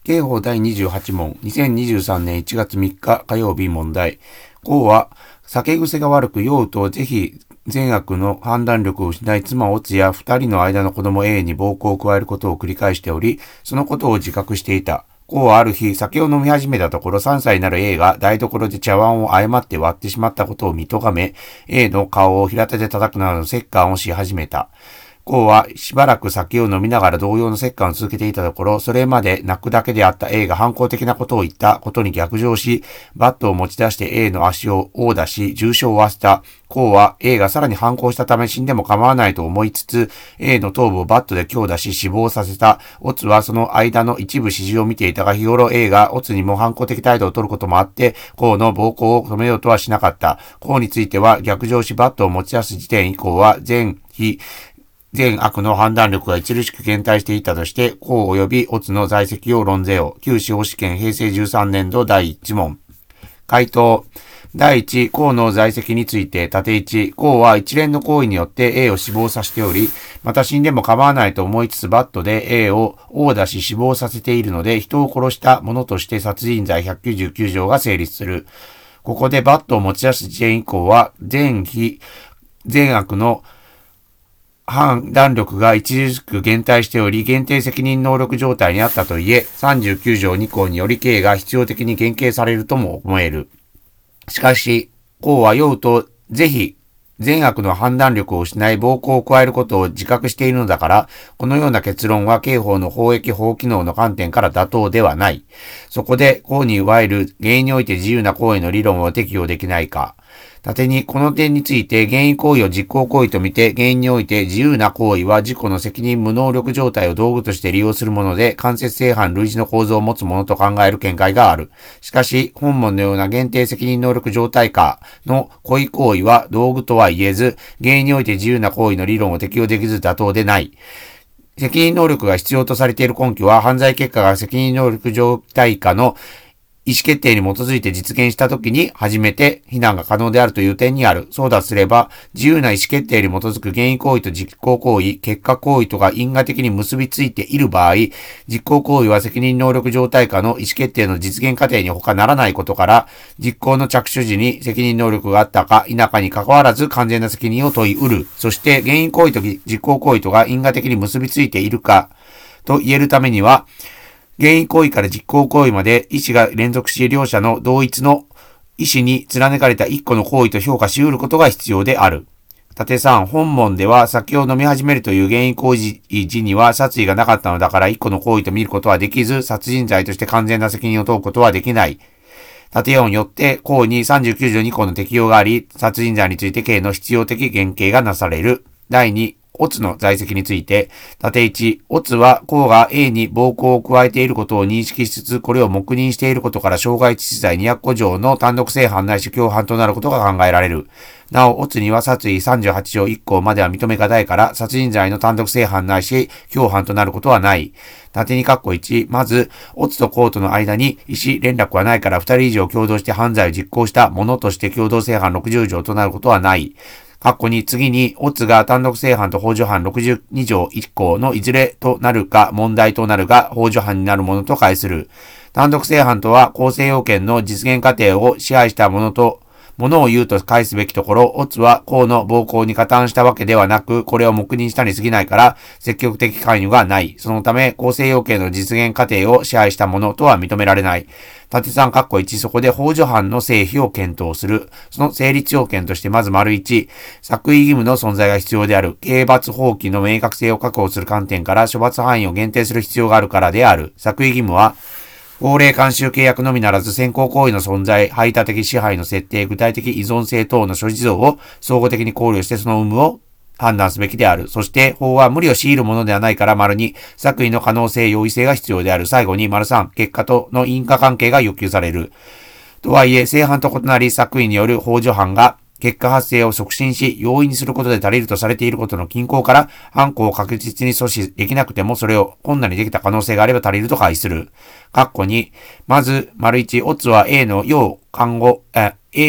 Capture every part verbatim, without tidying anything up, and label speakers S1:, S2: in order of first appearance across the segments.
S1: 刑法だいにじゅうはち問、にせんにじゅうさんねんいちがつみっか火曜日問題。こうは、酒癖が悪く酔うとぜひ善悪の判断力を失い妻オツや二人の間の子供 A に暴行を加えることを繰り返しており、そのことを自覚していた。こうはある日、酒を飲み始めたところさんさいになる A が台所で茶碗を誤って割ってしまったことを見とがめ、A の顔を平手で叩くなどの折檻をし始めた。こうはしばらく酒を飲みながら同様の折檻を続けていたところ、それまで泣くだけであった A が反抗的なことを言ったことに逆上し、バットを持ち出して A の足を殴打し、重傷を負わせた。こうは A がさらに反抗したため死んでも構わないと思いつつ、A の頭部をバットで強打し死亡させた。オツはその間の一部始終を見ていたが、日頃 A がオツにも反抗的態度を取ることもあって、こうの暴行を止めようとはしなかった。こうについては逆上しバットを持ち出す時点以降は全非善悪の判断力が著しく減退していたとして、公及びオツの在籍を論ぜよ。旧司法試験平成じゅうさんねんどだいいち問。回答。だいいち、公の在籍について、縦いち、公は一連の行為によって A を死亡させており、また死んでも構わないと思いつつバットで A を殴打し死亡させているので、人を殺したものとして殺人罪ひゃくきゅうじゅうきゅう条が成立する。ここでバットを持ち出す時点以降は、善非善悪の判断力が著しく減退しており、限定責任能力状態にあったといえ、さんじゅうきゅう条に項により刑が必要的に減刑されるとも思える。しかし、公は酔うと、ぜひ、善悪の判断力を失い暴行を加えることを自覚しているのだから、このような結論は刑法の法益法機能の観点から妥当ではない。そこで、公にいわゆる原因において自由な行為の理論を適用できないか。縦にこの点について原因行為を実行行為とみて、原因において自由な行為は自己の責任無能力状態を道具として利用するもので、間接性犯類似の構造を持つものと考える見解がある。しかし、本文のような限定責任能力状態下の故意行為は道具とは言えず、原因において自由な行為の理論を適用できず妥当でない。責任能力が必要とされている根拠は、犯罪結果が責任能力状態下の意思決定に基づいて実現したときに初めて非難が可能であるという点にある。そうだとすれば、自由な意思決定に基づく原因行為と実行行為、結果行為とが因果的に結びついている場合、実行行為は責任能力状態下の意思決定の実現過程に他ならないことから、実行の着手時に責任能力があったか否かに関わらず完全な責任を問い得る。そして原因行為と実行行為とが因果的に結びついているかと言えるためには、原因行為から実行行為まで意思が連続し、両者の同一の意思に貫かれた一個の行為と評価し得ることが必要である。縦さん、本文では酒を飲み始めるという原因行為時には殺意がなかったのだから一個の行為と見ることはできず、殺人罪として完全な責任を問うことはできない。縦よんよって項にさんじゅうきゅう条に項の適用があり、殺人罪について刑の必要的減刑がなされる。だいに、オツの在籍について、縦いち、オツは公が A に暴行を加えていることを認識しつつ、これを黙認していることから傷害致死罪にひゃくご条の単独正犯ないし共犯となることが考えられる。なお、オツには殺意さんじゅうはち条いっ項までは認めがたいから、殺人罪の単独正犯ないし共犯となることはない。縦に括弧いち、まず、オツとコートの間に意思連絡はないからふたり以上共同して犯罪を実行したものとして共同正犯ろくじゅう条となることはない。括弧に次に、オツが単独正犯と幇助犯ろくじゅうに条いっ項のいずれとなるか問題となるが、幇助犯になるものと解する。単独正犯とは、構成要件の実現過程を支配したものと、ものを言うと返すべきところ、オツは公の暴行に加担したわけではなく、これを黙認したに過ぎないから、積極的関与がない。そのため、構成要件の実現過程を支配したものとは認められない。縦さん括弧いち、そこで幇助犯の成否を検討する。その成立要件として、まず丸いち、作為義務の存在が必要である。刑罰法規の明確性を確保する観点から、処罰範囲を限定する必要があるからである。作為義務は、法令慣習契約のみならず先行行為の存在、排他的支配の設定、具体的依存性等の諸事情を総合的に考慮してその有無を判断すべきである。そして、法は無理を強いるものではないから、丸に、作為の可能性、容易性が必要である。最後に、丸さん、結果との因果関係が要求される。とはいえ、正犯と異なり、作為による幇助犯が、結果発生を促進し、容易にすることで足りるとされていることの均衡から、犯行を確実に阻止できなくても、それを困難にできた可能性があれば足りると解する。括弧に、まず、丸一、オツは A の要看護、え、A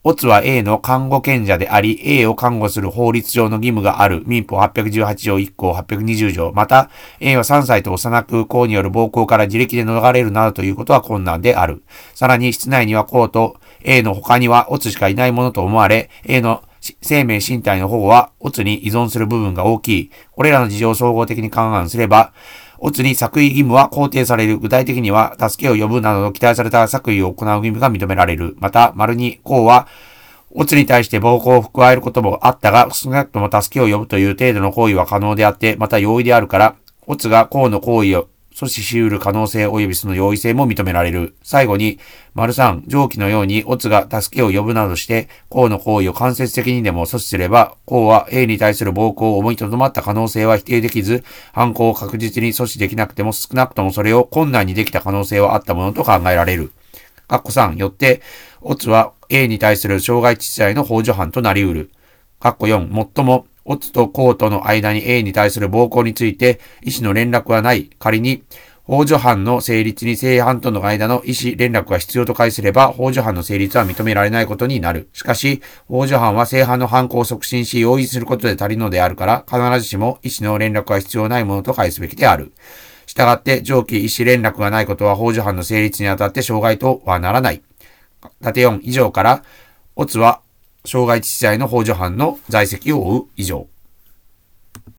S1: オツは A の監護権者であり、A を監護する法律上の義務がある民法はっぴゃくじゅうはち条いっ項はっぴゃくにじゅう条。また、A はさんさいと幼く公による暴行から自力で逃れるなどということは困難である。さらに、室内には公と A の他にはオツしかいないものと思われ、A の生命身体の保護はオツに依存する部分が大きい。これらの事情を総合的に勘案すれば、オツに作為義務は肯定される。具体的には、助けを呼ぶなどの期待された作為を行う義務が認められる。また、丸に、公は、オツに対して暴行を加えることもあったが、少なくとも助けを呼ぶという程度の行為は可能であって、また容易であるから、オツが公の行為を阻止し得る可能性及びその容易性も認められる。最後に、丸さん、上記のように、オツが助けを呼ぶなどして、公の行為を間接的にでも阻止すれば、公は A に対する暴行を思いとどまった可能性は否定できず、犯行を確実に阻止できなくても少なくともそれを困難にできた可能性はあったものと考えられる。括弧さん、よって、オツは A に対する傷害致死罪の幇助犯となり得る。括弧よん、もっとも、オツと公との間に A に対する暴行について意思の連絡はない。仮に、幇助犯の成立に正犯との間の意思連絡が必要と解すれば、幇助犯の成立は認められないことになる。しかし、幇助犯は正犯の犯行を促進し、容易することで足りるのであるから、必ずしも意思の連絡が必要ないものと解すべきである。したがって、上記意思連絡がないことは、幇助犯の成立にあたって障害とはならない。縦よん以上から、オツは傷害致死罪の幇助犯の在籍を負う以上。